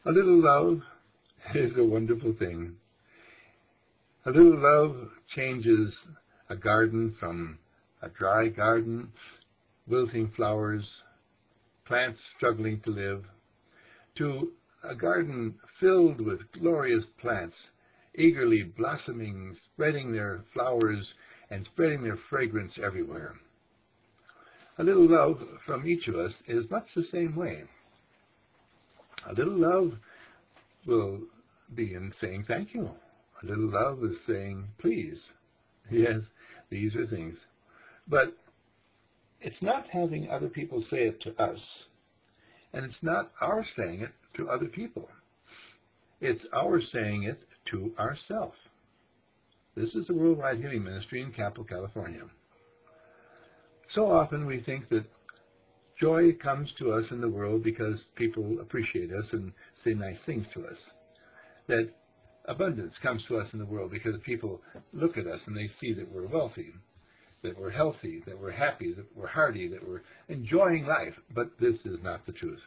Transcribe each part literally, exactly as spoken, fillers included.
A little love is a wonderful thing. A little love changes a garden from a dry garden, wilting flowers, plants struggling to live, to a garden filled with glorious plants, eagerly blossoming, spreading their flowers and spreading their fragrance everywhere. A little love from each of us is much the same way. A little love will be in saying thank you. A little love is saying please. Yes, these are things. But it's not having other people say it to us, and it's not our saying it to other people. It's our saying it to ourselves. This is the Worldwide Healing Ministry in Capel, California. So often we think that joy comes to us in the world because people appreciate us and say nice things to us. That abundance comes to us in the world because people look at us and they see that we're wealthy, that we're healthy, that we're happy, that we're hearty, that we're enjoying life. But this is not the truth.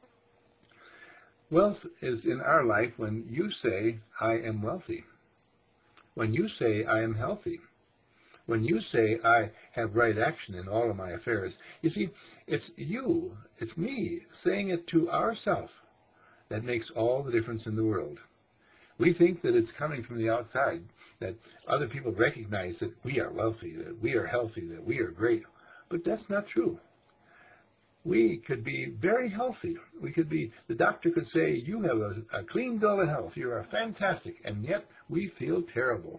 Wealth is in our life when you say, I am wealthy. When you say, I am healthy. When you say, I have right action in all of my affairs. You see, it's you, it's me, saying it to ourselves that makes all the difference in the world. We think that it's coming from the outside, that other people recognize that we are wealthy, that we are healthy, that we are great. But that's not true. We could be very healthy. We could be, the doctor could say, you have a, a clean bill of health, you are fantastic, and yet we feel terrible.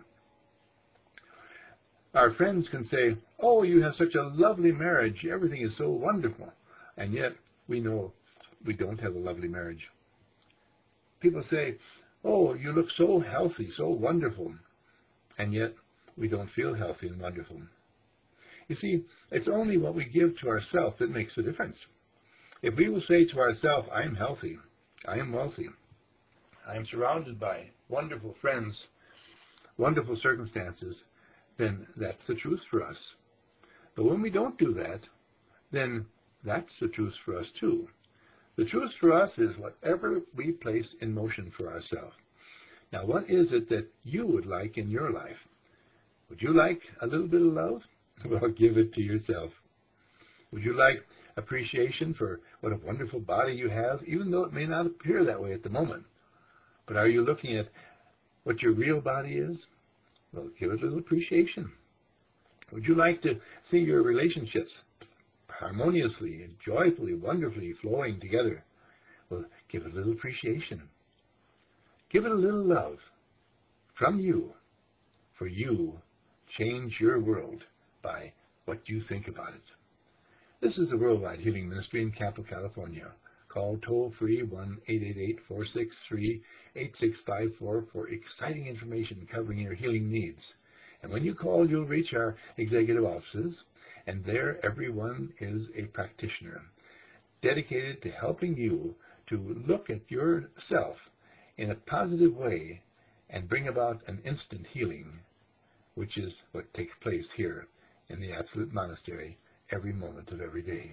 Our friends can say, oh, you have such a lovely marriage, everything is so wonderful, and yet we know we don't have a lovely marriage. People say, oh, you look so healthy, so wonderful, and yet we don't feel healthy and wonderful. You see, it's only what we give to ourselves that makes a difference. If we will say to ourselves, I am healthy, I am wealthy, I am surrounded by wonderful friends, wonderful circumstances, then that's the truth for us. But when we don't do that, then that's the truth for us too. The truth for us is whatever we place in motion for ourselves. Now, what is it that you would like in your life? Would you like a little bit of love? Well, give it to yourself. Would you like appreciation for what a wonderful body you have, even though it may not appear that way at the moment? But are you looking at what your real body is? Well, give it a little appreciation. Would you like to see your relationships harmoniously and joyfully, wonderfully flowing together? Well, give it a little appreciation. Give it a little love from you, for you change your world by what you think about it. This is the Worldwide Healing Ministry in Capel, California. Call toll-free one eight eight eight, four six three, eight six five four for exciting information covering your healing needs. And when you call, you'll reach our executive offices, and there everyone is a practitioner dedicated to helping you to look at yourself in a positive way and bring about an instant healing, which is what takes place here in the Absolute Monastery every moment of every day.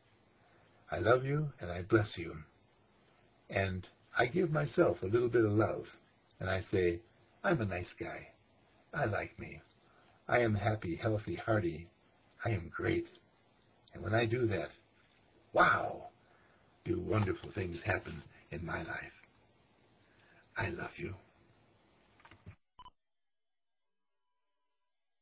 I love you and I bless you. And I give myself a little bit of love. And I say, I'm a nice guy. I like me. I am happy, healthy, hearty. I am great. And when I do that, wow, do wonderful things happen in my life. I love you.